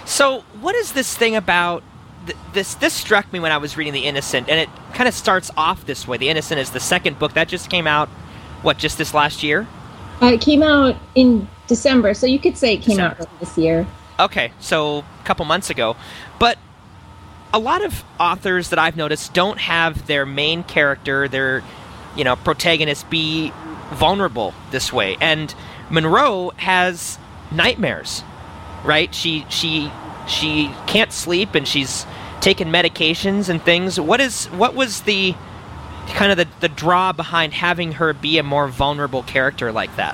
So, what is this thing about this struck me when I was reading The Innocent, and it kind of starts off this way. The Innocent is the second book that just came out, just this last year? It came out in December, so you could say it came out this year. Okay, so a couple months ago. But a lot of authors that I've noticed don't have their main character, their protagonist, be vulnerable this way. And Monroe has nightmares, right? She can't sleep, and she's taken medications and things. What was the kind of the draw behind having her be a more vulnerable character like that?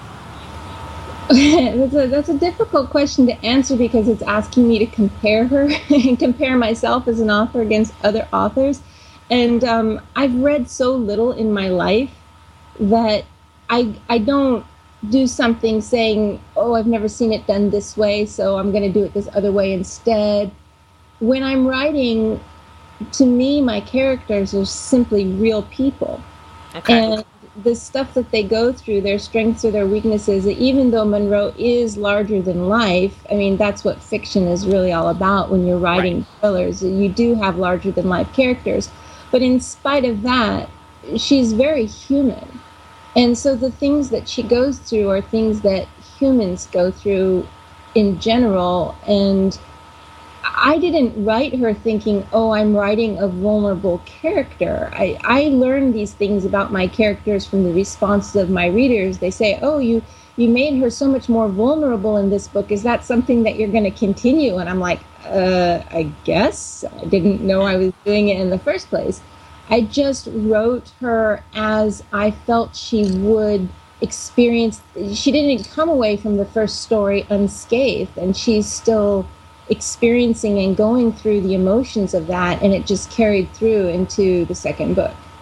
That's a difficult question to answer, because it's asking me to compare her and compare myself as an author against other authors. And I've read so little in my life that I don't do something saying, oh, I've never seen it done this way, so I'm going to do it this other way instead. When I'm writing, to me, my characters are simply real people. Okay. And the stuff that they go through, their strengths or their weaknesses, even though Monroe is larger than life, I mean, that's what fiction is really all about when you're writing thrillers. You do have larger than life characters. But in spite of that, she's very human. And so the things that she goes through are things that humans go through in general. And I didn't write her thinking, oh, I'm writing a vulnerable character. I learned these things about my characters from the responses of my readers. They say, oh, you made her so much more vulnerable in this book. Is that something that you're going to continue? And I'm like, I guess. I didn't know I was doing it in the first place. I just wrote her as I felt she would experience. She didn't come away from the first story unscathed, and she's still experiencing and going through the emotions of that, and it just carried through into the second book.